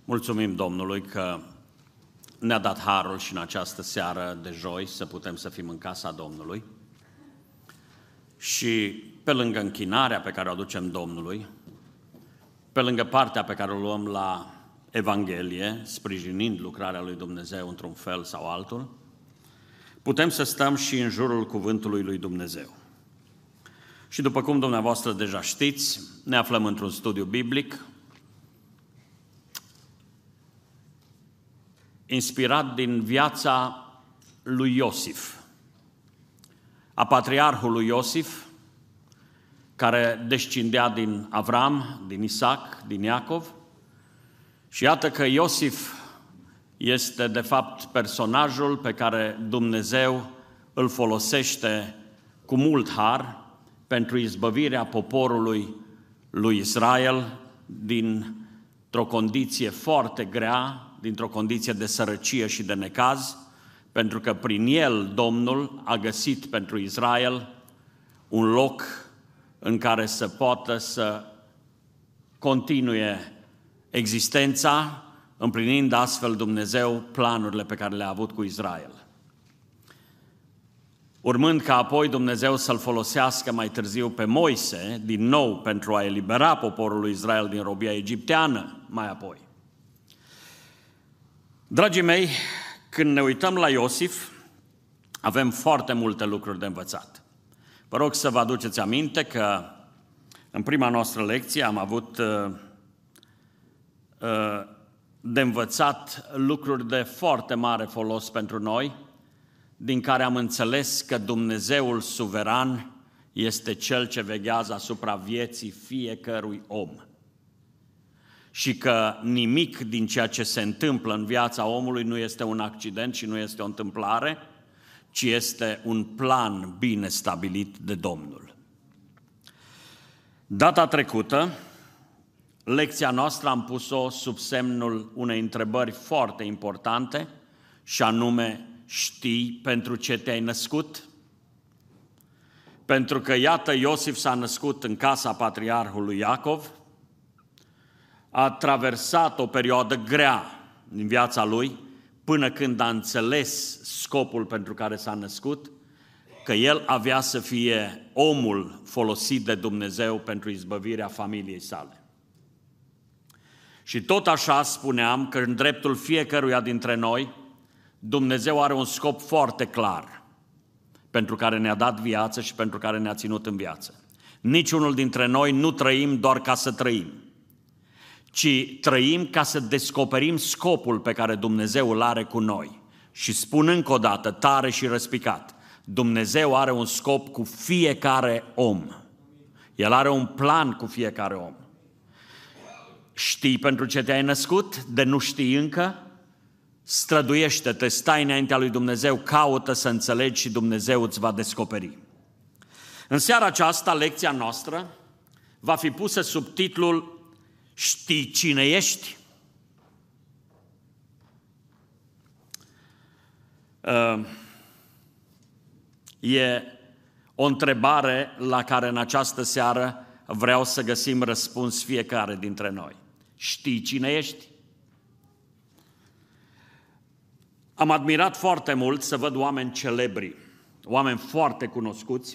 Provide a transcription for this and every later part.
Mulțumim Domnului că ne-a dat harul și în această seară de joi să putem să fim în casa Domnului și pe lângă închinarea pe care o aducem Domnului, pe lângă partea pe care o luăm la Evanghelie, sprijinind lucrarea lui Dumnezeu într-un fel sau altul, putem să stăm și în jurul cuvântului lui Dumnezeu. Și după cum dumneavoastră deja știți, ne aflăm într-un studiu biblic inspirat din viața lui Iosif, a patriarhului Iosif, care descindea din Avram, din Isaac, din Iacov. Și iată că Iosif este de fapt personajul pe care Dumnezeu îl folosește cu mult har pentru izbăvirea poporului lui Israel dintr-o condiție foarte grea, dintr-o condiție de sărăcie și de necaz, pentru că prin el Domnul a găsit pentru Israel un loc în care să poată să continue existența, împlinind astfel Dumnezeu planurile pe care le-a avut cu Israel. Urmând ca apoi Dumnezeu să-l folosească mai târziu pe Moise, din nou pentru a elibera poporul lui Israel din robia egipteană, mai apoi. Dragii mei, când ne uităm la Iosif, avem foarte multe lucruri de învățat. Vă rog să vă aduceți aminte că în prima noastră lecție am avut de învățat lucruri de foarte mare folos pentru noi, din care am înțeles că Dumnezeul suveran este Cel ce veghează asupra vieții fiecărui om. Și că nimic din ceea ce se întâmplă în viața omului nu este un accident și nu este o întâmplare, ci este un plan bine stabilit de Domnul. Data trecută, lecția noastră am pus-o sub semnul unei întrebări foarte importante, și anume: știi pentru ce te-ai născut? Pentru că, iată, Iosif s-a născut în casa patriarhului Iacov, a traversat o perioadă grea din viața lui, până când a înțeles scopul pentru care s-a născut, că el avea să fie omul folosit de Dumnezeu pentru izbăvirea familiei sale. Și tot așa spuneam că în dreptul fiecăruia dintre noi, Dumnezeu are un scop foarte clar pentru care ne-a dat viață și pentru care ne-a ținut în viață. Niciunul dintre noi nu trăim doar ca să trăim, ci trăim ca să descoperim scopul pe care Dumnezeu îl are cu noi. Și spun încă o dată, tare și răspicat, Dumnezeu are un scop cu fiecare om. El are un plan cu fiecare om. Știi pentru ce te-ai născut? De nu știi încă? Străduiește-te, stai înaintea lui Dumnezeu, caută să înțelegi și Dumnezeu îți va descoperi. În seara aceasta, lecția noastră va fi pusă sub titlul Știi cine ești? E o întrebare la care în această seară vreau să găsim răspuns fiecare dintre noi. Știi cine ești? Am admirat foarte mult să văd oameni celebri, oameni foarte cunoscuți,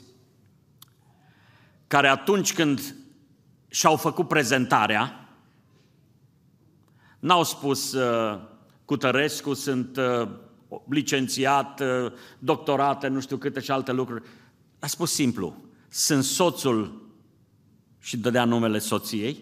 care atunci când și-au făcut prezentarea, n-au spus Cutărescu, sunt licențiat, doctorate, nu știu câte și alte lucruri. A spus simplu, sunt soțul, și dădea numele soției,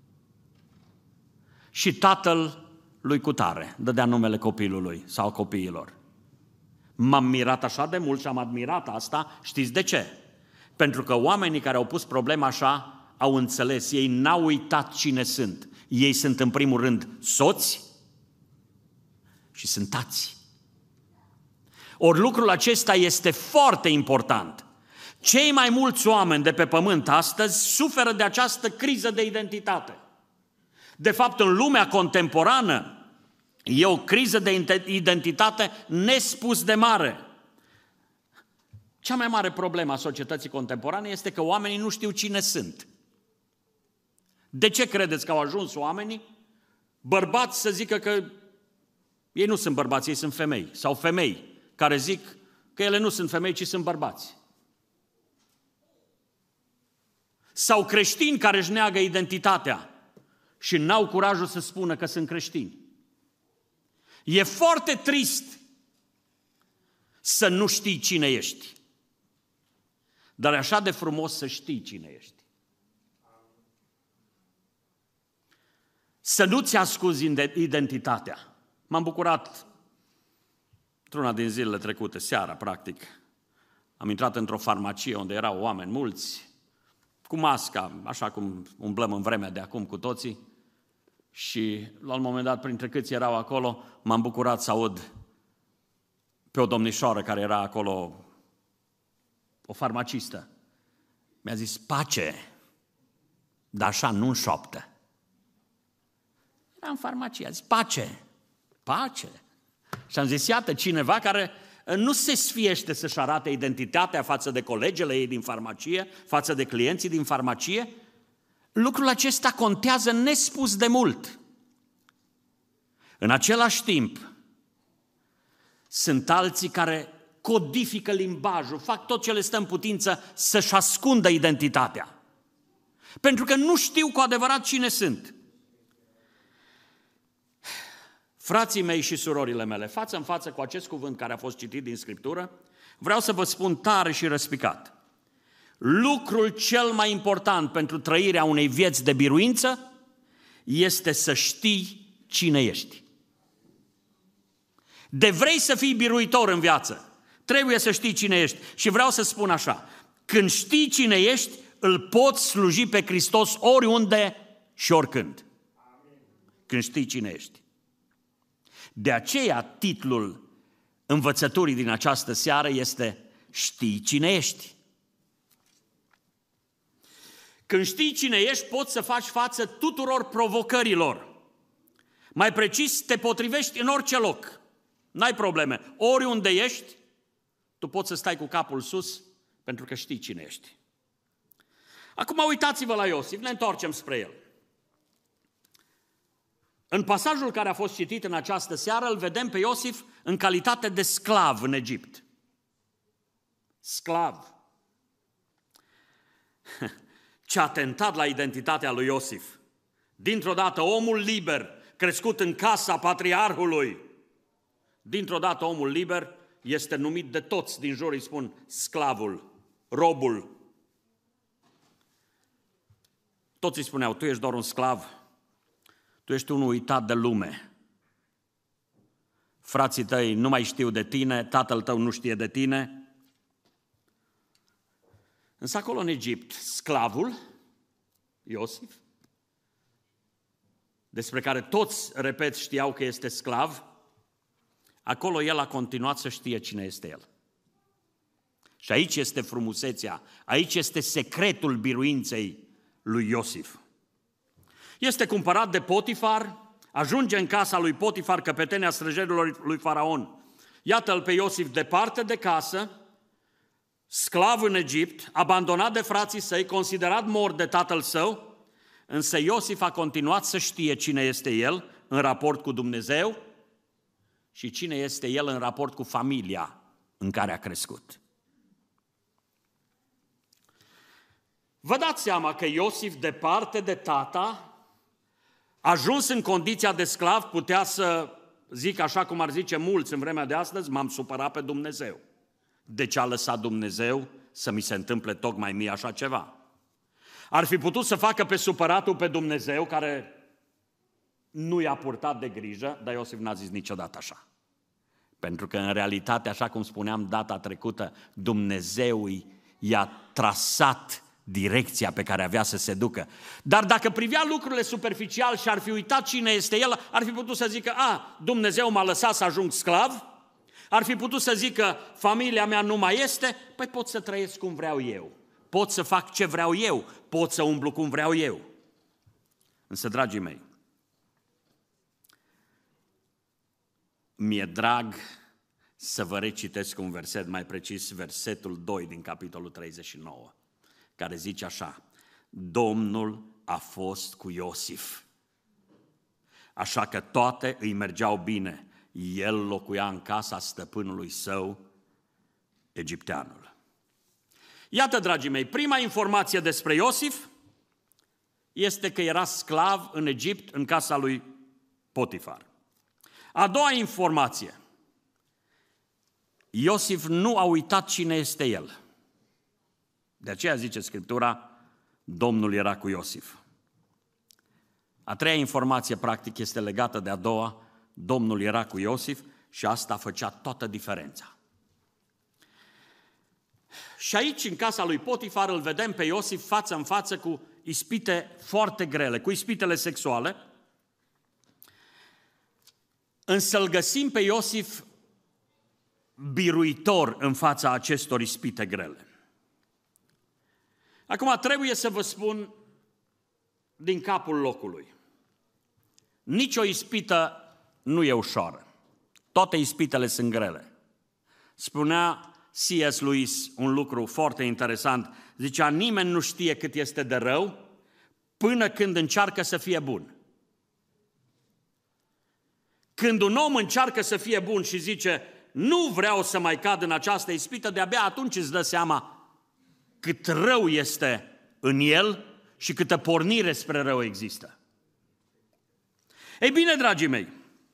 și tatăl lui cutare, dădea numele copilului sau copiilor. M-am mirat așa de mult și am admirat asta, știți de ce? Pentru că oamenii care au pus problema așa au înțeles, ei n-au uitat cine sunt. Ei sunt în primul rând soți și sunt tați. Ori lucrul acesta este foarte important. Cei mai mulți oameni de pe pământ astăzi suferă de această criză de identitate. De fapt, în lumea contemporană e o criză de identitate nespus de mare. Cea mai mare problemă a societății contemporane este că oamenii nu știu cine sunt. De ce credeți că au ajuns oamenii bărbați să zică că ei nu sunt bărbați, ei sunt femei. Sau femei care zic că ele nu sunt femei, ci sunt bărbați. Sau creștini care își neagă identitatea și n-au curajul să spună că sunt creștini. E foarte trist să nu știi cine ești. Dar e așa de frumos să știi cine ești. Să nu-ți ascuzi identitatea. M-am bucurat într-una din zilele trecute, seara, practic. Am intrat într-o farmacie unde erau oameni mulți, cu masca, așa cum umblăm în vremea de acum cu toții. Și la un moment dat, printre câți erau acolo, m-am bucurat să aud pe o domnișoară care era acolo, o farmacistă. Mi-a zis, pace, dar așa nu în șoaptă. Era în farmacie, a zis, pace, pace. Și am zis, iată, cineva care nu se sfiește să-și arate identitatea față de colegele ei din farmacie, față de clienții din farmacie, lucrul acesta contează nespus de mult. În același timp, sunt alții care codifică limbajul, fac tot ce le stă în putință să-și ascundă identitatea. Pentru că nu știu cu adevărat cine sunt. Frații mei și surorile mele, față în față cu acest cuvânt care a fost citit din Scriptură, vreau să vă spun tare și răspicat. Lucrul cel mai important pentru trăirea unei vieți de biruință este să știi cine ești. De vrei să fii biruitor în viață, trebuie să știi cine ești. Și vreau să spun așa, când știi cine ești, îl poți sluji pe Hristos oriunde și oricând. Când știi cine ești. De aceea titlul învățăturii din această seară este Știi cine ești. Când știi cine ești, poți să faci față tuturor provocărilor. Mai precis, te potrivești în orice loc. N-ai probleme. Oriunde ești, tu poți să stai cu capul sus pentru că știi cine ești. Acum uitați-vă la Iosif, ne întoarcem spre el. În pasajul care a fost citit în această seară, îl vedem pe Iosif în calitate de sclav în Egipt. Sclav. Ce atentat la identitatea lui Iosif. Dintr-o dată, omul liber, crescut în casa patriarhului, dintr-o dată omul liber este numit de toți din jur, îi spun sclavul, robul. Toți îi spuneau, tu ești doar un sclav, tu ești unul uitat de lume. Frații tăi nu mai știu de tine, tatăl tău nu știe de tine. Însă acolo în Egipt, sclavul, Iosif, despre care toți, repet, știau că este sclav, acolo el a continuat să știe cine este el. Și aici este frumusețea, aici este secretul biruinței lui Iosif. Este cumpărat de Potifar, ajunge în casa lui Potifar, căpetenia străjerilor lui Faraon. Iată-l pe Iosif departe de casă, sclav în Egipt, abandonat de frații săi, considerat mort de tatăl său, însă Iosif a continuat să știe cine este el în raport cu Dumnezeu și cine este el în raport cu familia în care a crescut. Vă dați seama că Iosif, departe de tata, ajuns în condiția de sclav, putea să zic așa cum ar zice mulți în vremea de astăzi, m-am supărat pe Dumnezeu. De ce a lăsat Dumnezeu să mi se întâmple tocmai mie așa ceva? Ar fi putut să facă pe supăratul pe Dumnezeu, care nu i-a purtat de grijă, dar Iosif n-a zis niciodată așa. Pentru că în realitate, așa cum spuneam data trecută, Dumnezeu i-a trasat direcția pe care avea să se ducă. Dar dacă privea lucrurile superficial și ar fi uitat cine este el, ar fi putut să zică, Dumnezeu m-a lăsat să ajung sclav, ar fi putut să zică, familia mea nu mai este, păi pot să trăiesc cum vreau eu, pot să fac ce vreau eu, pot să umblu cum vreau eu. Însă, dragii mei, mi-e drag să vă recitesc un verset, mai precis versetul 2 din capitolul 39, care zice așa, Domnul a fost cu Iosif. așa că toate îi mergeau bine. El locuia în casa stăpânului său, egipteanul. Iată, dragii mei, prima informație despre Iosif este că era sclav în Egipt, în casa lui Potifar. A doua informație. Iosif nu a uitat cine este el. De aceea zice Scriptura, Domnul era cu Iosif. A treia informație, practic, este legată de a doua. Domnul era cu Iosif și asta făcea toată diferența. Și aici, în casa lui Potifar, îl vedem pe Iosif față în față cu ispite foarte grele, cu ispitele sexuale. Însă îl găsim pe Iosif biruitor în fața acestor ispite grele. Acum trebuie să vă spun din capul locului. Nici o ispită nu e ușoară. Toate ispitele sunt grele. Spunea C.S. Lewis un lucru foarte interesant. Zicea, nimeni nu știe cât este de rău până când încearcă să fie bun. Când un om încearcă să fie bun și zice, nu vreau să mai cad în această ispită, de-abia atunci îți dă seama cât rău este în el și câtă pornire spre rău există. Ei bine, dragii mei,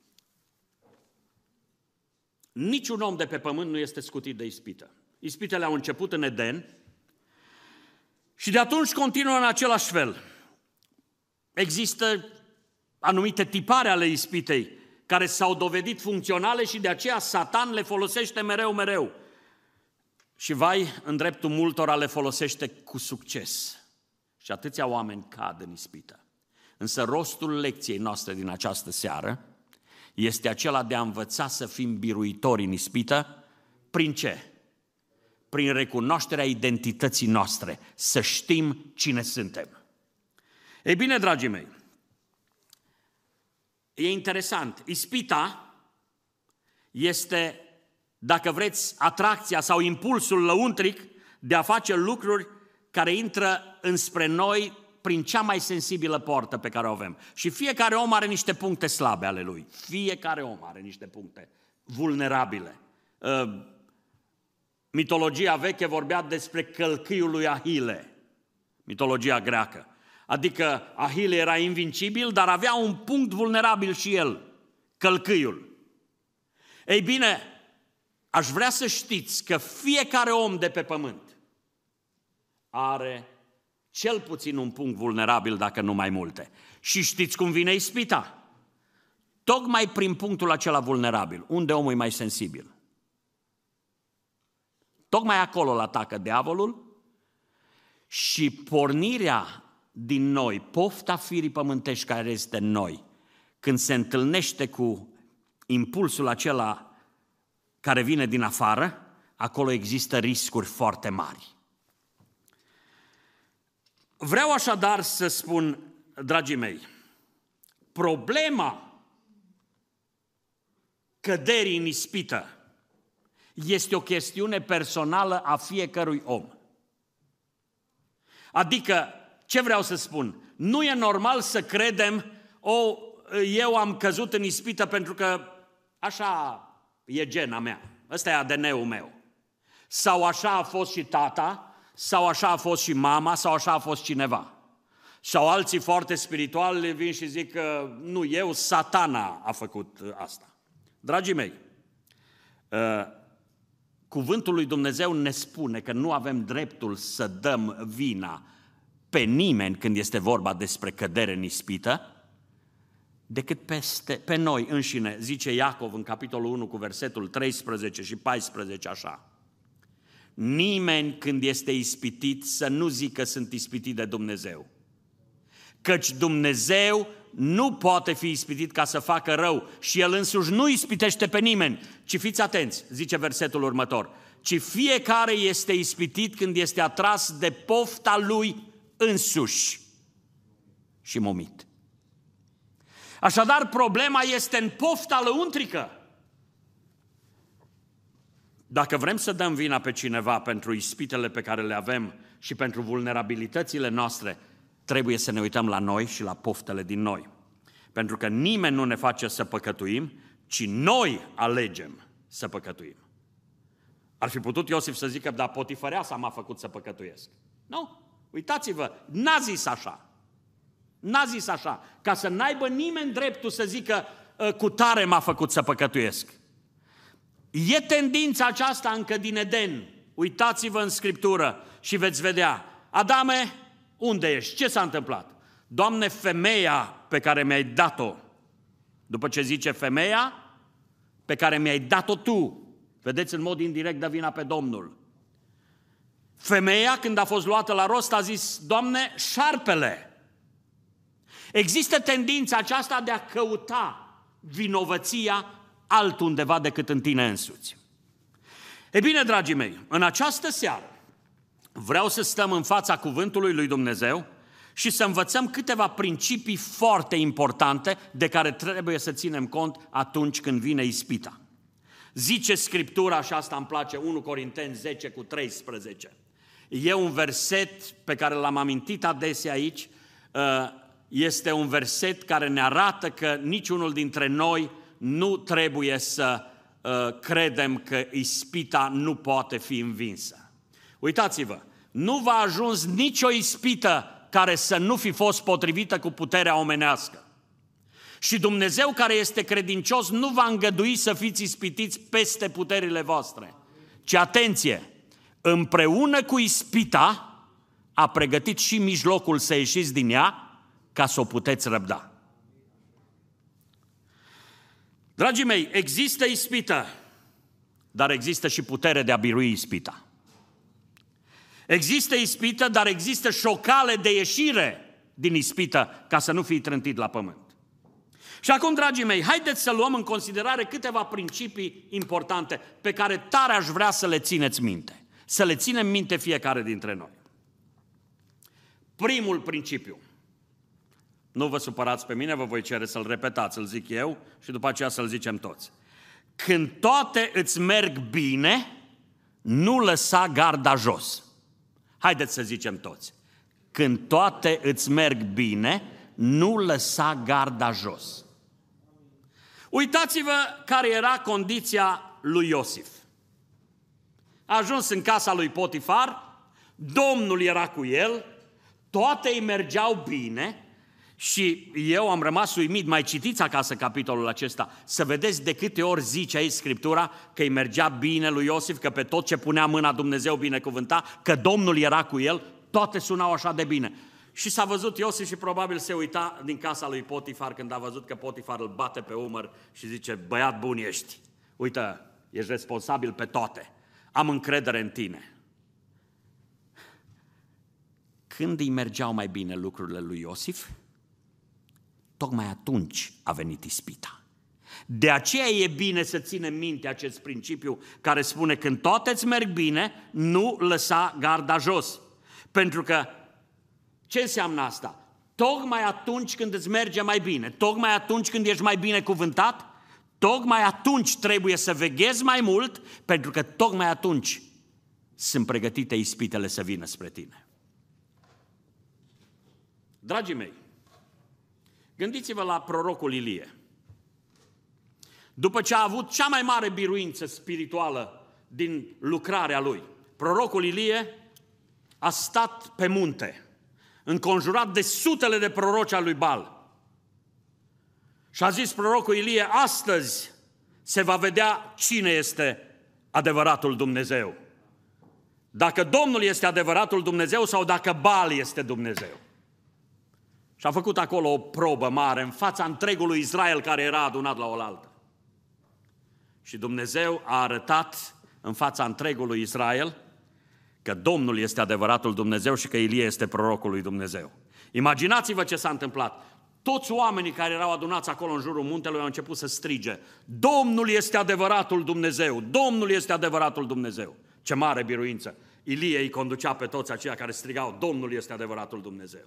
niciun om de pe pământ nu este scutit de ispită. Ispitele au început în Eden și de atunci continuă în același fel. Există anumite tipare ale ispitei care s-au dovedit funcționale și de aceea Satan le folosește mereu. Și vai, în dreptul multora le folosește cu succes. Și atâția oameni cad în ispită. Însă rostul lecției noastre din această seară este acela de a învăța să fim biruitori în ispită. Prin ce? Prin recunoașterea identității noastre, să știm cine suntem. Ei bine, dragii mei, e interesant. Ispita este, dacă vreți, atracția sau impulsul lăuntric de a face lucruri care intră înspre noi prin cea mai sensibilă portă pe care o avem. Și fiecare om are niște puncte slabe ale lui. Fiecare om are niște puncte vulnerabile. Mitologia veche vorbea despre călcâiul lui Ahile, mitologia greacă. Adică Ahile era invincibil, dar avea un punct vulnerabil și el, călcâiul. Ei bine, aș vrea să știți că fiecare om de pe pământ are cel puțin un punct vulnerabil, dacă nu mai multe. Și știți cum vine ispita? Tocmai prin punctul acela vulnerabil, unde omul e mai sensibil. Tocmai acolo îl atacă diavolul și pornirea din noi, pofta firii pământești care este în noi, când se întâlnește cu impulsul acela care vine din afară, acolo există riscuri foarte mari. Vreau așadar să spun, dragii mei, problema căderii în ispită este o chestiune personală a fiecărui om. Adică, ce vreau să spun? Nu e normal să credem, eu am căzut în ispită pentru că așa e gena mea, ăsta e ADN-ul meu. Sau așa a fost și tata, sau așa a fost și mama, sau așa a fost cineva. Sau alții foarte spirituali vin și zic că nu eu, Satana a făcut asta. Dragii mei, cuvântul lui Dumnezeu ne spune că nu avem dreptul să dăm vina pe nimeni când este vorba despre cădere în ispită, decât pe noi înșine, zice Iacov în capitolul 1 cu versetul 13 și 14 așa. Nimeni când este ispitit să nu zică sunt ispitit de Dumnezeu. Căci Dumnezeu nu poate fi ispitit ca să facă rău și El însuși nu ispitește pe nimeni, ci fiți atenți, zice versetul următor, ci fiecare este ispitit când este atras de pofta lui însuși și momit. Așadar, problema este în pofta lăuntrică. Dacă vrem să dăm vina pe cineva pentru ispitele pe care le avem și pentru vulnerabilitățile noastre, trebuie să ne uităm la noi și la poftele din noi. Pentru că nimeni nu ne face să păcătuim, ci noi alegem să păcătuim. Ar fi putut Iosif să zică, dar Potifăreasa m-a făcut să păcătuiesc. Nu, uitați-vă, n-a zis așa. N-a zis așa, ca să n-aibă nimeni dreptul să zică cu tare m-a făcut să păcătuiesc. E tendința aceasta încă din Eden. Uitați-vă în Scriptură și veți vedea, Adame, unde ești? Ce s-a întâmplat? Doamne, femeia pe care mi-ai dat-o, după ce zice femeia, pe care mi-ai dat-o tu, vedeți, în mod indirect dă vina pe Domnul. Femeia, când a fost luată la rost, a zis, Doamne, șarpele. Există tendința aceasta de a căuta vinovăția altundeva decât în tine însuți. E bine, dragii mei, în această seară vreau să stăm în fața cuvântului lui Dumnezeu și să învățăm câteva principii foarte importante de care trebuie să ținem cont atunci când vine ispita. Zice Scriptura, și asta îmi place, 1 Corinteni 10:13. E un verset pe care l-am amintit adesea aici, este un verset care ne arată că niciunul dintre noi nu trebuie să credem că ispita nu poate fi învinsă. Uitați-vă, nu v-a ajuns nicio ispită care să nu fi fost potrivită cu puterea omenească. Și Dumnezeu care este credincios nu va îngădui să fiți ispitiți peste puterile voastre. Ci atenție, împreună cu ispita a pregătit și mijlocul să ieșiți din ea ca să o puteți răbda. Dragii mei, există ispită, dar există și putere de a birui ispita. Există ispită, dar există și o cale de ieșire din ispită ca să nu fii trântit la pământ. Și acum, dragii mei, haideți să luăm în considerare câteva principii importante pe care tare aș vrea să le țineți minte. Să le ținem minte fiecare dintre noi. Primul principiu. Nu vă supărați pe mine, vă voi cere să-l repetați, îl zic eu și după aceea să-l zicem toți. Când toate îți merg bine, nu lăsa garda jos. Haideți să zicem toți. Când toate îți merg bine, nu lăsa garda jos. Uitați-vă care era condiția lui Iosif. A ajuns în casa lui Potifar, Domnul era cu el, toate îi mergeau bine și eu am rămas uimit, mai citiți acasă capitolul acesta, să vedeți de câte ori zice aici Scriptura că îi mergea bine lui Iosif, că pe tot ce punea mâna Dumnezeu binecuvânta, că Domnul era cu el, toate sunau așa de bine. Și s-a văzut Iosif și probabil se uita din casa lui Potifar când a văzut că Potifar îl bate pe umăr și zice, băiat bun ești, uite, ești responsabil pe toate, am încredere în tine. Când îi mergeau mai bine lucrurile lui Iosif, tocmai atunci a venit ispita. De aceea e bine să ținem minte acest principiu care spune când toate îți merg bine, nu lăsa garda jos. Pentru că ce înseamnă asta? Tocmai atunci când îți merge mai bine, tocmai atunci când ești mai binecuvântat, tocmai atunci trebuie să veghezi mai mult, pentru că tocmai atunci sunt pregătite ispitele să vină spre tine. Dragii mei, gândiți-vă la prorocul Ilie. După ce a avut cea mai mare biruință spirituală din lucrarea lui, prorocul Ilie a stat pe munte, înconjurat de sutele de proroci al lui Baal. Și a zis prorocul Ilie, astăzi se va vedea cine este adevăratul Dumnezeu. Dacă Domnul este adevăratul Dumnezeu sau dacă Baal este Dumnezeu. Și a făcut acolo o probă mare în fața întregului Israel care era adunat la oaltă. Și Dumnezeu a arătat în fața întregului Israel că Domnul este adevăratul Dumnezeu și că Ilie este prorocul lui Dumnezeu. Imaginați-vă ce s-a întâmplat. Toți oamenii care erau adunați acolo în jurul muntelui au început să strige, Domnul este adevăratul Dumnezeu, Domnul este adevăratul Dumnezeu. Ce mare biruință! Ilie îi conducea pe toți aceia care strigau, Domnul este adevăratul Dumnezeu.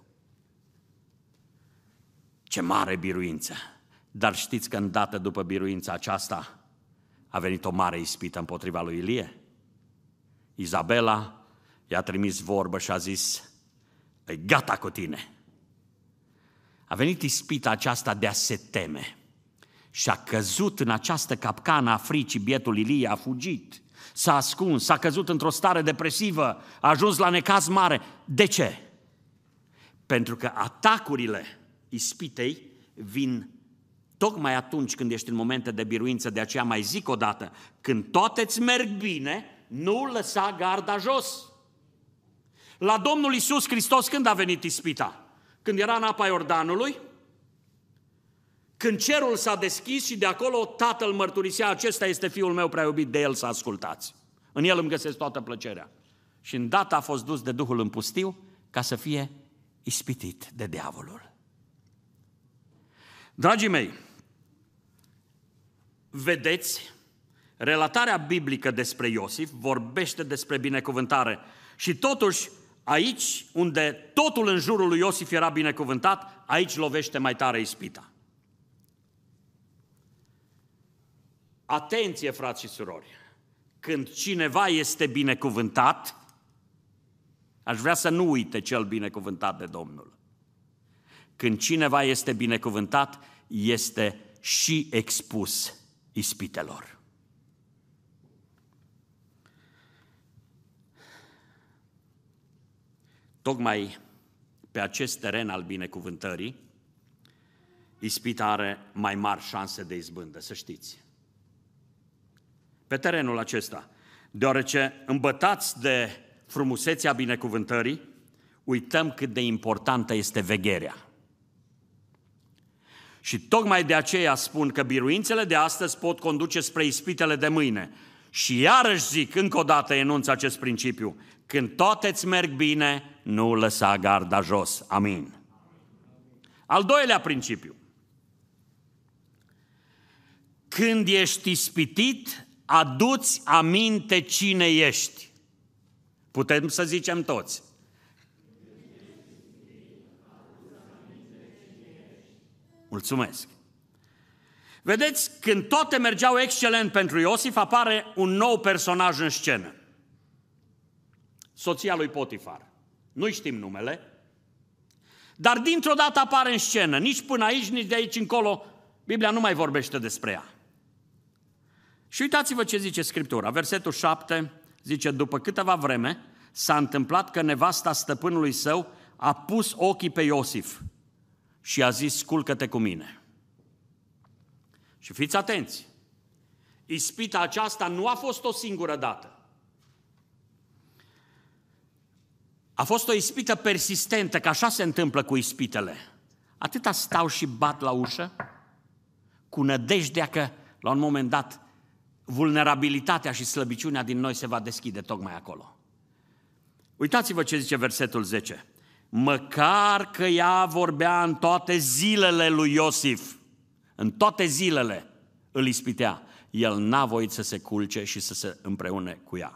Ce mare biruință! Dar știți că îndată după biruința aceasta a venit o mare ispită împotriva lui Ilie? Izabela i-a trimis vorbă și a zis, e gata cu tine. A venit ispita aceasta de a se teme și a căzut în această capcană a fricii. Bietul Ilie a fugit, s-a ascuns, s-a căzut într-o stare depresivă, a ajuns la necaz mare. De ce? Pentru că atacurile ispitei vin tocmai atunci când ești în momente de biruință. De aceea mai zic o dată, când toate îți merg bine, nu lăsa garda jos. La Domnul Iisus Hristos când a venit ispita? Când era în apa Iordanului, când cerul s-a deschis și de acolo Tatăl mărturisea: acesta este Fiul meu prea iubit, de El să ascultați. În El îmi găsesc toată plăcerea. Și îndată a fost dus de Duhul în pustiu ca să fie ispitit de diavolul. Dragii mei, vedeți, relatarea biblică despre Iosif vorbește despre binecuvântare și totuși aici unde totul în jurul lui Iosif era binecuvântat, aici lovește mai tare ispita. Atenție, frați și surori! Când cineva este binecuvântat, aș vrea să nu uite cel binecuvântat de Domnul. Când cineva este binecuvântat, este și expus ispitelor. Tocmai pe acest teren al binecuvântării, ispita are mai mari șanse de izbândă, să știți. Pe terenul acesta, deoarece îmbătați de frumusețea binecuvântării, uităm cât de importantă este vegherea. Și tocmai de aceea spun că biruințele de astăzi pot conduce spre ispitele de mâine. Și iarăși zic, încă o dată enunț acest principiu: când toate îți merg bine, nu lăsa garda jos. Amin. Al doilea principiu: când ești ispitit, adu-ți aminte cine ești. Putem să zicem toți. Mulțumesc! Vedeți, când toate mergeau excelent pentru Iosif, apare un nou personaj în scenă. Soția lui Potifar. Nu știm numele, dar dintr-o dată apare în scenă. Nici până aici, nici de aici încolo, Biblia nu mai vorbește despre ea. Și uitați-vă ce zice Scriptura. Versetul 7 zice: după câteva vreme s-a întâmplat că nevasta stăpânului său a pus ochii pe Iosif și a zis: sculcă-te cu mine. Și fiți atenți, ispita aceasta nu a fost o singură dată. A fost o ispită persistentă, că așa se întâmplă cu ispitele. Atâta stau și bat la ușă, cu nădejdea că, la un moment dat, vulnerabilitatea și slăbiciunea din noi se va deschide tocmai acolo. Uitați-vă ce zice versetul 10. Măcar că ea vorbea în toate zilele lui Iosif, în toate zilele îl ispitea, el n-a voit să se culce și să se împreune cu ea.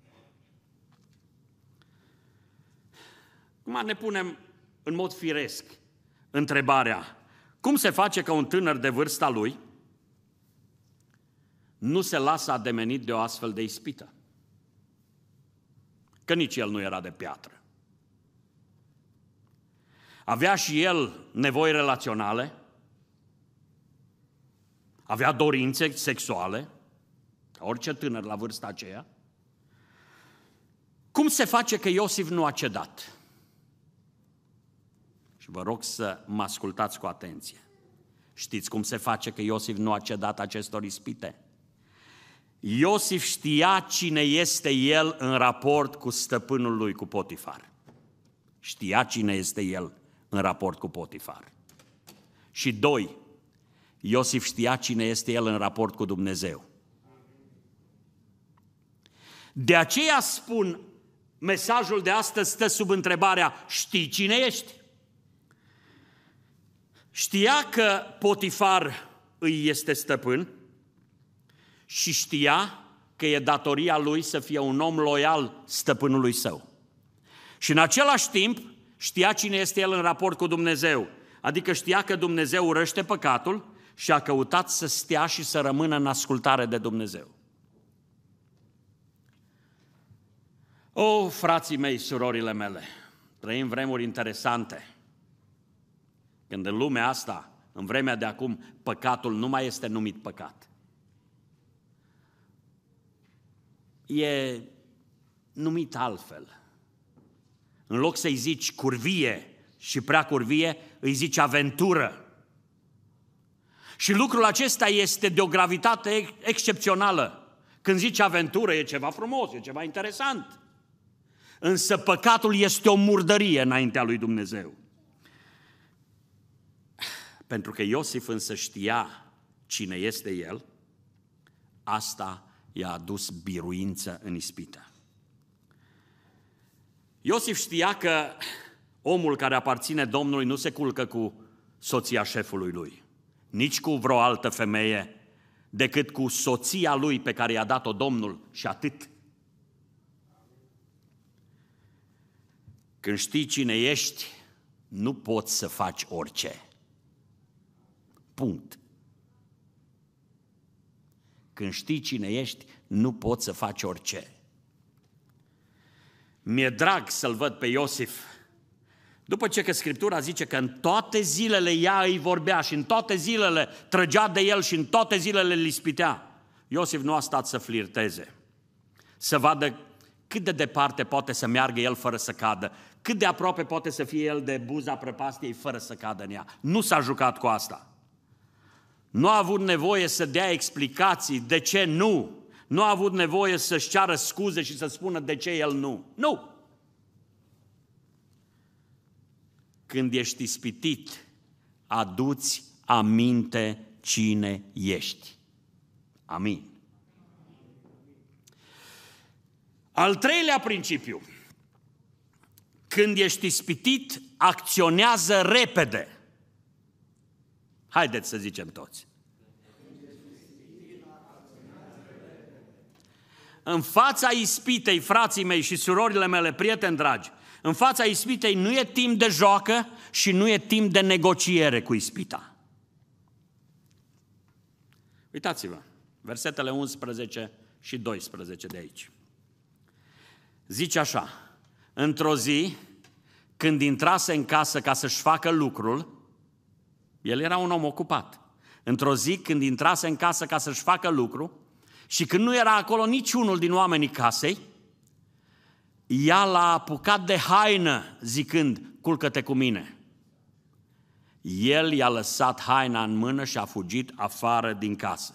Acum ne punem în mod firesc întrebarea: cum se face că un tânăr de vârsta lui nu se lasă ademenit de o astfel de ispită? Că nici el nu era de piatră. Avea și el nevoi relaționale, avea dorințe sexuale, ca orice tânăr la vârsta aceea. Cum se face că Iosif nu a cedat? Și vă rog să mă ascultați cu atenție. Știți cum se face că Iosif nu a cedat acestor ispite? Iosif știa cine este el în raport cu stăpânul lui, cu Potifar. Știa cine este el în raport cu Potifar. Și doi, Iosif știa cine este el în raport cu Dumnezeu. De aceea spun, mesajul de astăzi stă sub întrebarea: știi cine ești? Știa că Potifar îi este stăpân și știa că e datoria lui să fie un om loial stăpânului său. Și în același timp știa cine este el în raport cu Dumnezeu, adică știa că Dumnezeu urăște păcatul și a căutat să stea și să rămână în ascultare de Dumnezeu. Frații mei, surorile mele, trăim vremuri interesante. Când în lumea asta, în vremea de acum, păcatul nu mai este numit păcat. E numit altfel. În loc să-i zici curvie și prea curvie, îi zici aventură. Și lucrul acesta este de o gravitate excepțională. Când zici aventură, e ceva frumos, e ceva interesant. Însă păcatul este o murdărie înaintea lui Dumnezeu. Pentru că Iosif însă știa cine este el, asta i-a adus biruință în ispită. Iosif știa că omul care aparține Domnului nu se culcă cu soția șefului lui, nici cu vreo altă femeie, decât cu soția lui pe care i-a dat-o Domnul și atât. Când știi cine ești, nu poți să faci orice. Punct. Când știi cine ești, nu poți să faci orice. Mi-e drag să-l văd pe Iosif. După ce că Scriptura zice că în toate zilele ea îi vorbea și în toate zilele trăgea de el și în toate zilele îl ispitea, Iosif nu a stat să flirteze, să vadă cât de departe poate să meargă el fără să cadă, cât de aproape poate să fie el de buza prăpastiei fără să cadă în ea. Nu s-a jucat cu asta. Nu a avut nevoie să dea explicații de ce nu. Nu a avut nevoie să-și ceară scuze și să spună de ce el nu. Nu! Când ești ispitit, adu-ți aminte cine ești. Amin. Al treilea principiu. Când ești ispitit, acționează repede. Haideți să zicem toți. În fața ispitei, frații mei și surorile mele, prieteni dragi, în fața ispitei nu e timp de joacă și nu e timp de negociere cu ispita. Uitați-vă, versetele 11 și 12 de aici. Zice așa: într-o zi, când intrase în casă ca să-și facă lucrul, el era un om ocupat. Într-o zi, când intrase în casă ca să-și facă lucru și când nu era acolo niciunul din oamenii casei, ea l-a apucat de haină, zicând: culcă-te cu mine. El i-a lăsat haina în mână și a fugit afară din casă.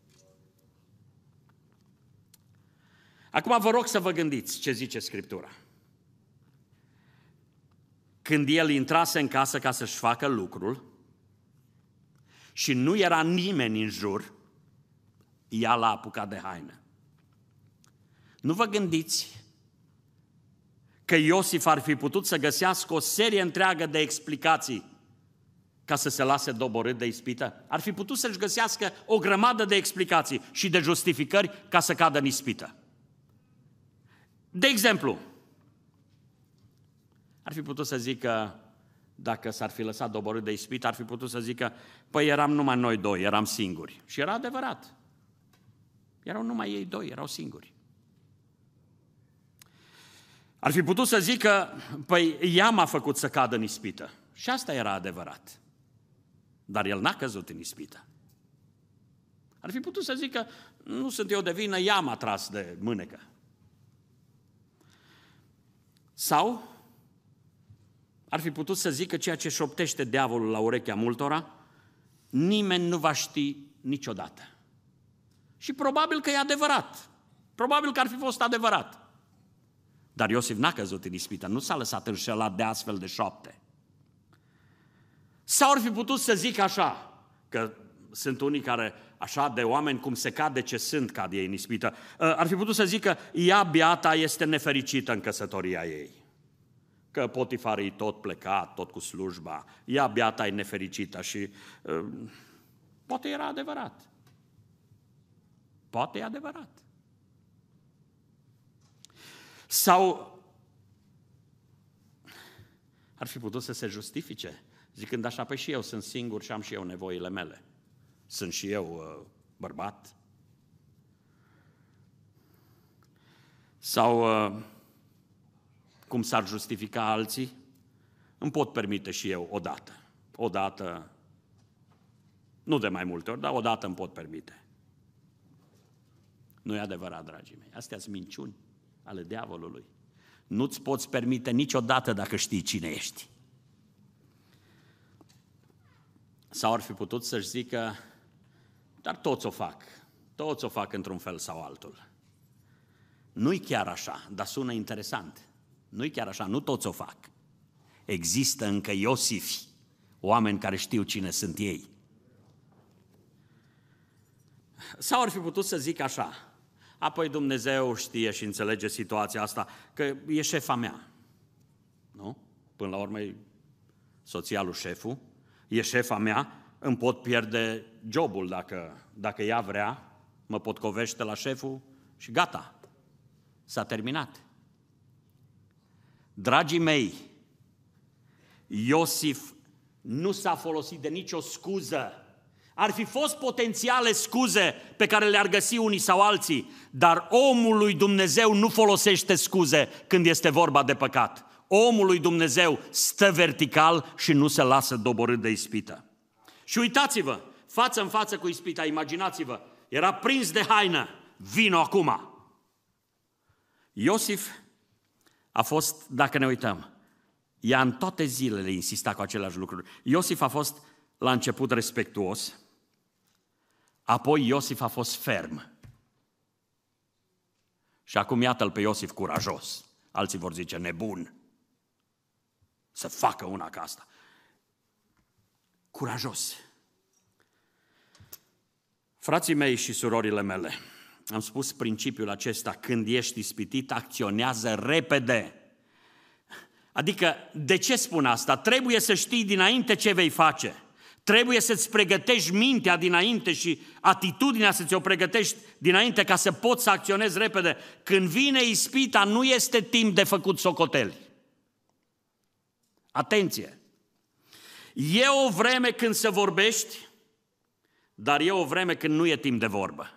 Acum vă rog să vă gândiți ce zice Scriptura. Când el intrase în casă ca să-și facă lucrul și nu era nimeni în jur, ea l-a apucat de haină. Nu vă gândiți că Iosif ar fi putut să găsească o serie întreagă de explicații ca să se lase doborât de ispită? Ar fi putut să-și găsească o grămadă de explicații și de justificări ca să cadă în ispită. De exemplu, ar fi putut să zică, dacă s-ar fi lăsat doborât de ispită, ar fi putut să zică: păi eram numai noi doi, eram singuri. Și era adevărat. Erau numai ei doi, erau singuri. Ar fi putut să zică: păi ea m-a făcut să cadă în ispită. Și asta era adevărat. Dar el n-a căzut în ispită. Ar fi putut să zică: nu sunt eu de vină, ea m-a tras de mânecă. Sau ar fi putut să zică ceea ce șoptește diavolul la urechea multora: nimeni nu va ști niciodată. Și probabil că e adevărat. Probabil că ar fi fost adevărat. Dar Iosif n-a căzut în ispită, nu s-a lăsat înșelat de astfel de șopte. Sau ar fi putut să zic așa, că sunt unii care, așa de oameni cum se cade ce sunt, cad ei în ispită. Ar fi putut să zică: ea, beata, este nefericită în căsătoria ei. Că Potifar e tot plecat, tot cu slujba. Ea, beata, e nefericită și poate era adevărat. Poate e adevărat. Sau ar fi putut să se justifice, zicând așa: păi și eu sunt singur și am și eu nevoile mele. Sunt și eu bărbat. Sau, cum s-ar justifica alții: îmi pot permite și eu odată. odată, nu de mai multe ori, dar odată îmi pot permite. Nu e adevărat, dragii mei. Astea sunt minciuni ale diavolului. Nu-ți poți permite niciodată dacă știi cine ești. Sau ar fi putut să-și zică, dar toți o fac. Toți o fac într-un fel sau altul. Nu-i chiar așa, dar sună interesant. Nu-i chiar așa, nu toți o fac. Există încă Iosifi, oameni care știu cine sunt ei. Sau ar fi putut să zic așa, apoi Dumnezeu știe și înțelege situația asta, că e șefa mea. Nu? Până la urmă e soția lui șeful, e șefa mea, îmi pot pierde jobul dacă ea vrea, mă potcovește la șeful și gata, s-a terminat. Dragii mei, Iosif nu s-a folosit de nicio scuză. Ar fi fost potențiale scuze pe care le-ar găsi unii sau alții, dar omul lui Dumnezeu nu folosește scuze când este vorba de păcat. Omul lui Dumnezeu stă vertical și nu se lasă doborât de ispită. Și uitați-vă, față în față cu ispita, imaginați-vă, era prins de haină, vino acum. Iosif a fost, dacă ne uităm, ea în toate zilele insista cu aceleași lucruri. Iosif a fost la început respectuos, apoi Iosif a fost ferm. Și acum iată-l pe Iosif curajos. Alții vor zice nebun. Să facă una ca asta. Curajos. Frații mei și surorile mele, am spus principiul acesta, când ești ispitit, acționează repede. Adică, de ce spun asta? Trebuie să știi dinainte ce vei face. Trebuie să-ți pregătești mintea dinainte și atitudinea să ți-o pregătești dinainte ca să poți să acționezi repede. Când vine ispita, nu este timp de făcut socoteli. Atenție! E o vreme când să vorbești, dar e o vreme când nu e timp de vorbă.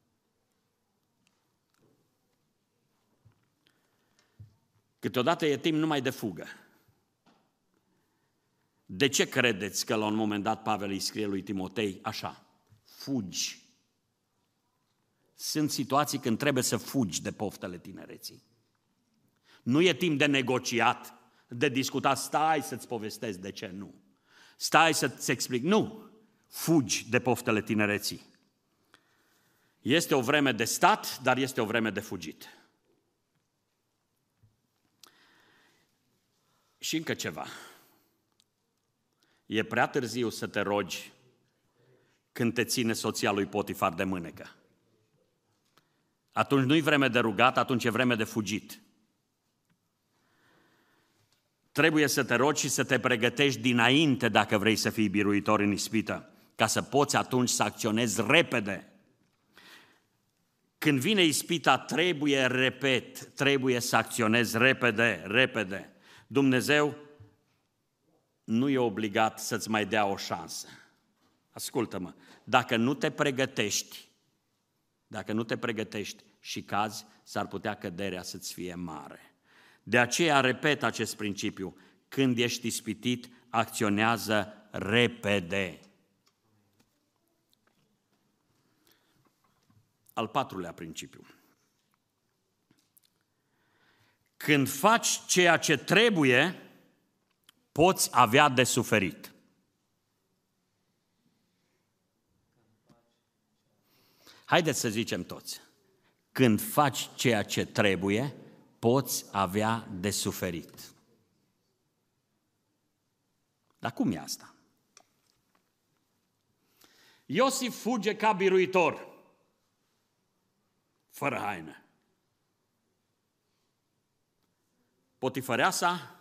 Câteodată e timp numai de fugă. De ce credeți că la un moment dat Pavel îi scrie lui Timotei așa? Fugi. Sunt situații când trebuie să fugi de poftele tinereții. Nu e timp de negociat, de discutat, stai să-ți povestesc de ce nu. Stai să-ți explic. Nu, fugi de poftele tinereții. Este o vreme de stat, dar este o vreme de fugit. Și încă ceva. E prea târziu să te rogi când te ține soția lui Potifar de mânecă. Atunci nu-i vreme de rugat, atunci e vreme de fugit. Trebuie să te rogi și să te pregătești dinainte dacă vrei să fii biruitor în ispită, ca să poți atunci să acționezi repede. Când vine ispita, trebuie să acționezi repede. Dumnezeu nu e obligat să-ți mai dea o șansă. Ascultă-mă, dacă nu te pregătești și cazi, s-ar putea căderea să-ți fie mare. De aceea repet acest principiu, când ești ispitit, acționează repede. Al patrulea principiu. Când faci ceea ce trebuie, poți avea de suferit. Haideți să zicem toți. Când faci ceea ce trebuie, poți avea de suferit. Dar cum e asta? Iosif fuge ca biruitor, fără haină. Potifăreasa,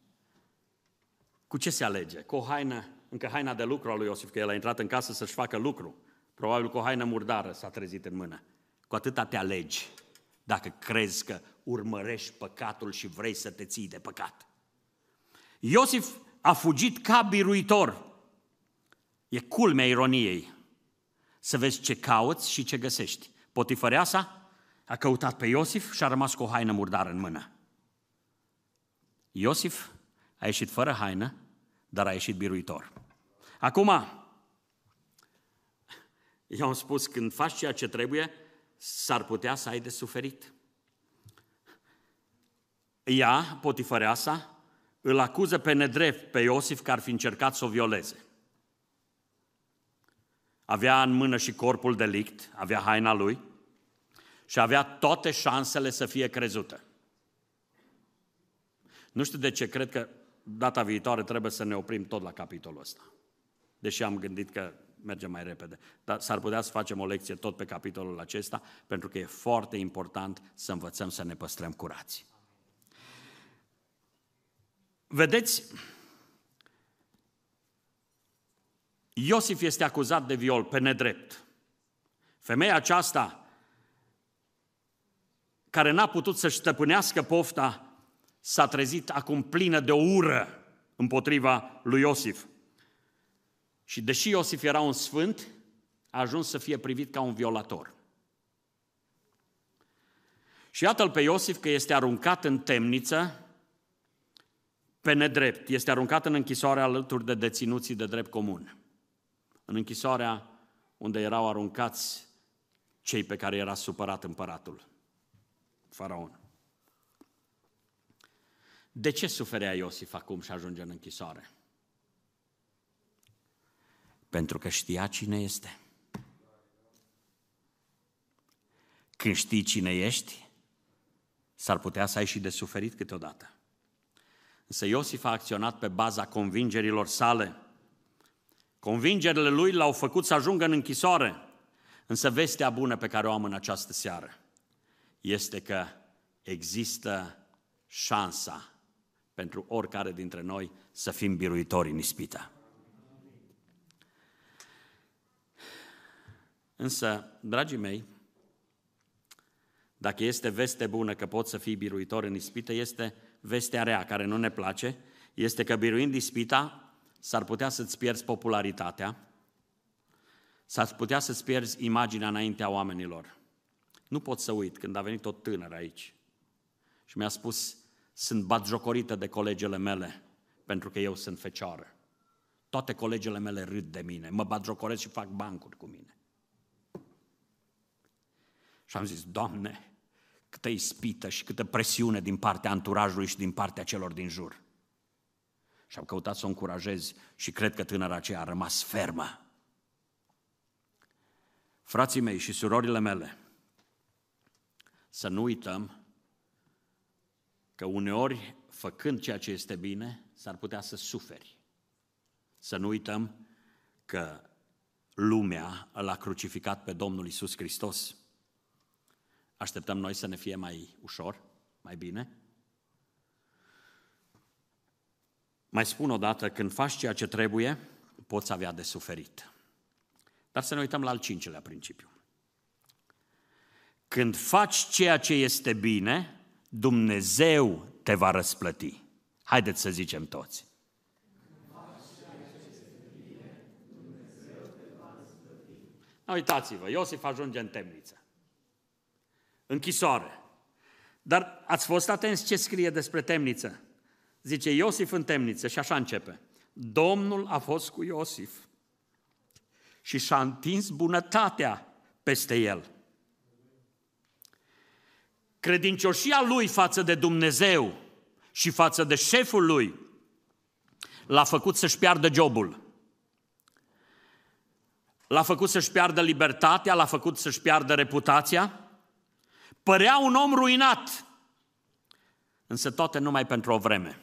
cu ce se alege? Cu o haină, încă haina de lucru a lui Iosif, că el a intrat în casă să-și facă lucru. Probabil cu o haină murdară s-a trezit în mână. Cu atâta te alegi dacă crezi că urmărești păcatul și vrei să te ții de păcat. Iosif a fugit ca biruitor. E culmea ironiei. Să vezi ce cauți și ce găsești. Potifăreasa a căutat pe Iosif și a rămas cu o haină murdară în mână. Iosif a ieșit fără haină, dar a ieșit biruitor. Acum, eu am spus, când faci ceea ce trebuie, s-ar putea să ai de suferit. Ea, potifăreasa, îl acuză pe nedrept pe Iosif că ar fi încercat să o violeze. Avea în mână și corpul delict, avea haina lui și avea toate șansele să fie crezută. Nu știu de ce, cred că data viitoare trebuie să ne oprim tot la capitolul ăsta. Deși am gândit că mergem mai repede. Dar s-ar putea să facem o lecție tot pe capitolul acesta, pentru că e foarte important să învățăm să ne păstrăm curați. Vedeți, Iosif este acuzat de viol pe nedrept. Femeia aceasta, care n-a putut să-și stăpânească pofta, s-a trezit acum plină de o ură împotriva lui Iosif. Și deși Iosif era un sfânt, a ajuns să fie privit ca un violator. Și iată-l pe Iosif că este aruncat în temniță pe nedrept. Este aruncat în închisoare alături de deținuții de drept comun. În închisoarea unde erau aruncați cei pe care era supărat împăratul, Faraon. De ce suferea Iosif acum și ajunge în închisoare? Pentru că știa cine este. Când știi cine ești, s-ar putea să ai și de suferit câteodată. Însă Iosif a acționat pe baza convingerilor sale. Convingerile lui l-au făcut să ajungă în închisoare. Însă vestea bună pe care o am în această seară este că există șansa pentru oricare dintre noi să fim biruitori în ispită. Însă, dragii mei, dacă este veste bună că poți să fii biruitor în ispită, este vestea rea care nu ne place, este că biruind ispita s-ar putea să-ți pierzi popularitatea, s-ar putea să-ți pierzi imaginea înaintea oamenilor. Nu pot să uit când a venit o tânără aici și mi-a spus: sunt batjocorită de colegele mele pentru că eu sunt fecioară. Toate colegele mele râd de mine, mă batjocoresc și fac bancuri cu mine. Și am zis: Doamne, câtă ispită și câtă presiune din partea anturajului și din partea celor din jur. Și am căutat să o încurajez și cred că tânăra aceea a rămas fermă. Frații mei și surorile mele, să nu uităm că uneori, făcând ceea ce este bine, s-ar putea să suferi. Să nu uităm că lumea l-a crucificat pe Domnul Iisus Hristos. Așteptăm noi să ne fie mai ușor, mai bine? Mai spun o dată, când faci ceea ce trebuie, poți avea de suferit. Dar să ne uităm la al cincilea principiu. Când faci ceea ce este bine, Dumnezeu te va răsplăti. Haideți să zicem toți. Uitați-vă, Iosif ajunge în temniță, închisoare. Dar ați fost atenți ce scrie despre temniță? Zice Iosif în temniță și așa începe: Domnul a fost cu Iosif și și-a întins bunătatea peste el. Credincioșia lui față de Dumnezeu și față de șeful lui l-a făcut să-și piardă jobul. L-a făcut să-și piardă libertatea, l-a făcut să-și piardă reputația. Părea un om ruinat, însă toate numai pentru o vreme.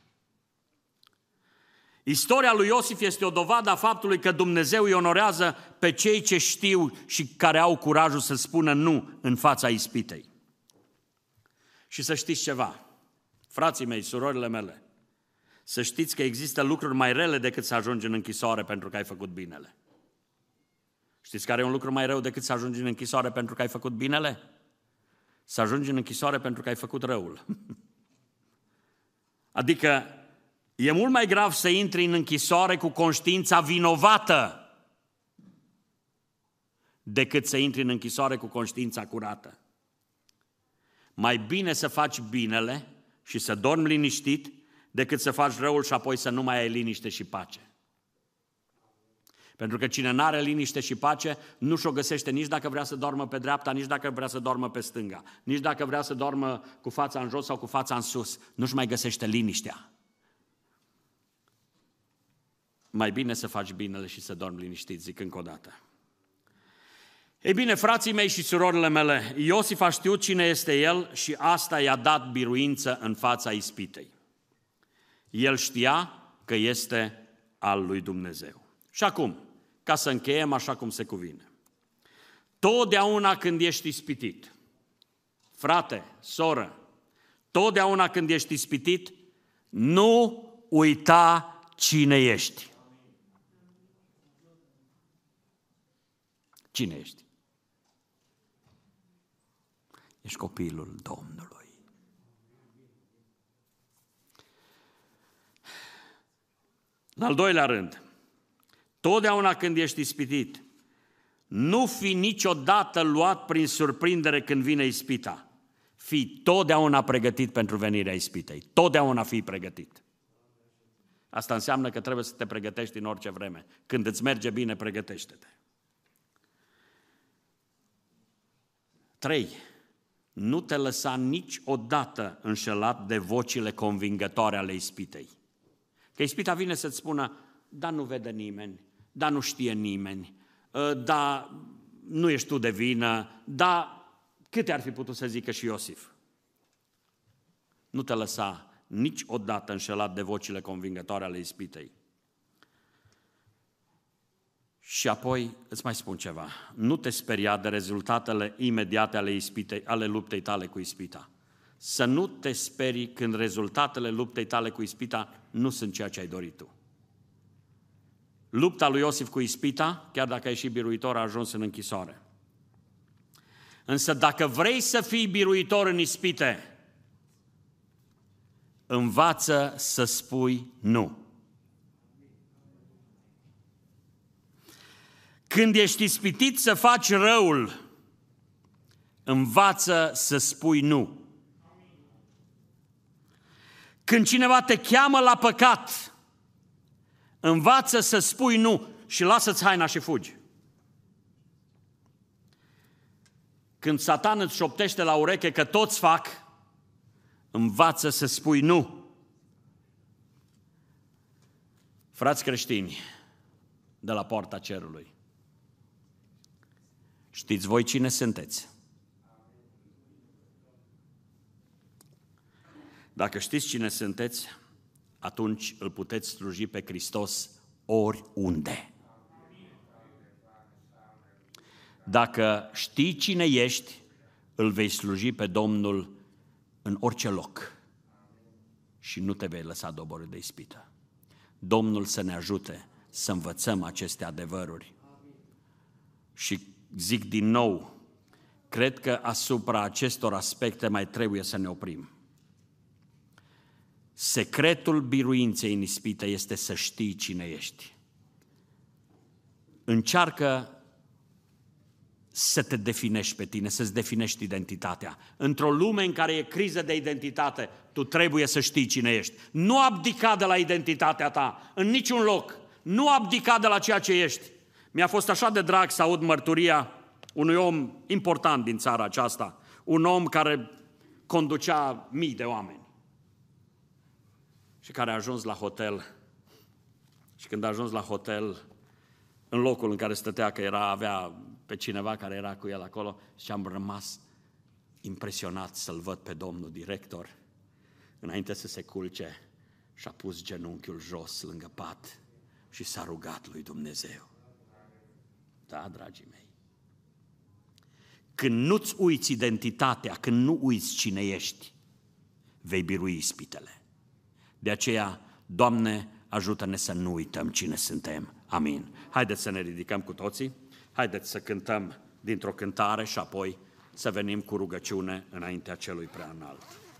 Istoria lui Iosif este o dovadă a faptului că Dumnezeu îi onorează pe cei ce știu și care au curajul să spună nu în fața ispitei. Și să știți ceva, frații mei, surorile mele, să știți că există lucruri mai rele decât să ajungi în închisoare pentru că ai făcut binele. Știți care e un lucru mai rău decât să ajungi în închisoare pentru că ai făcut binele? Să ajungi în închisoare pentru că ai făcut răul. Adică e mult mai grav să intri în închisoare cu conștiința vinovată decât să intri în închisoare cu conștiința curată. Mai bine să faci binele și să dormi liniștit decât să faci răul și apoi să nu mai ai liniște și pace. Pentru că cine n-are liniște și pace, nu și-o găsește nici dacă vrea să doarmă pe dreapta, nici dacă vrea să doarmă pe stânga, nici dacă vrea să doarmă cu fața în jos sau cu fața în sus. Nu-și mai găsește liniștea. Mai bine să faci binele și să dormi liniștit, zic încă o dată. Ei bine, frații mei și surorile mele, Iosif a știut cine este el și asta i-a dat biruință în fața ispitei. El știa că este al lui Dumnezeu. Și acum, ca să încheiem așa cum se cuvine. Totdeauna când ești ispitit, frate, soră, totdeauna când ești ispitit, nu uita cine ești. Cine ești? Ești copilul Domnului. În al doilea rând, totdeauna când ești ispitit, nu fi niciodată luat prin surprindere când vine ispita. Fii totdeauna pregătit pentru venirea ispitei. Totdeauna fii pregătit. Asta înseamnă că trebuie să te pregătești în orice vreme. Când îți merge bine, pregătește-te. 3. Nu te lăsa niciodată înșelat de vocile convingătoare ale ispitei. Că ispita vine să-ți spună, dar nu vede nimeni, dar nu știe nimeni, dar nu ești tu de vină, dar câte ar fi putut să zică și Iosif? Nu te lăsa niciodată înșelat de vocile convingătoare ale ispitei. Și apoi îți mai spun ceva, nu te speria de rezultatele imediate ale ispitei, ale luptei tale cu ispita. Să nu te sperii când rezultatele luptei tale cu ispita nu sunt ceea ce ai dorit tu. Lupta lui Iosif cu ispita, chiar dacă a ieșit biruitor, a ajuns în închisoare. Însă dacă vrei să fii biruitor în ispite, învață să spui nu. Când ești ispitit să faci răul, învață să spui nu. Când cineva te cheamă la păcat, învață să spui nu și lasă-ți haina și fugi. Când Satan îți șoptește la ureche că toți fac, învață să spui nu. Frați creștini de la poarta cerului, știți voi cine sunteți? Dacă știți cine sunteți, atunci îl puteți sluji pe Hristos oriunde. Dacă știi cine ești, îl vei sluji pe Domnul în orice loc și nu te vei lăsa doborât de ispită. Domnul să ne ajute să învățăm aceste adevăruri. Și zic din nou, cred că asupra acestor aspecte mai trebuie să ne oprim. Secretul biruinței în ispită este să știi cine ești. Încearcă să te definești pe tine, să-ți definești identitatea. Într-o lume în care e criză de identitate, tu trebuie să știi cine ești. Nu abdica de la identitatea ta, în niciun loc. Nu abdica de la ceea ce ești. Mi-a fost așa de drag să aud mărturia unui om important din țara aceasta, un om care conducea mii de oameni și care a ajuns la hotel. Și când a ajuns la hotel, în locul în care stătea, că avea pe cineva care era cu el acolo, și am rămas impresionat să-l văd pe domnul director, înainte să se culce, și-a pus genunchiul jos lângă pat și s-a rugat lui Dumnezeu. Da, dragii mei. Când nu-ți uiți identitatea, când nu uiți cine ești, vei birui ispitele. De aceea, Doamne, ajută-ne să nu uităm cine suntem. Amin. Haideți să ne ridicăm cu toții, haideți să cântăm dintr-o cântare și apoi să venim cu rugăciune înaintea celui prea înalt.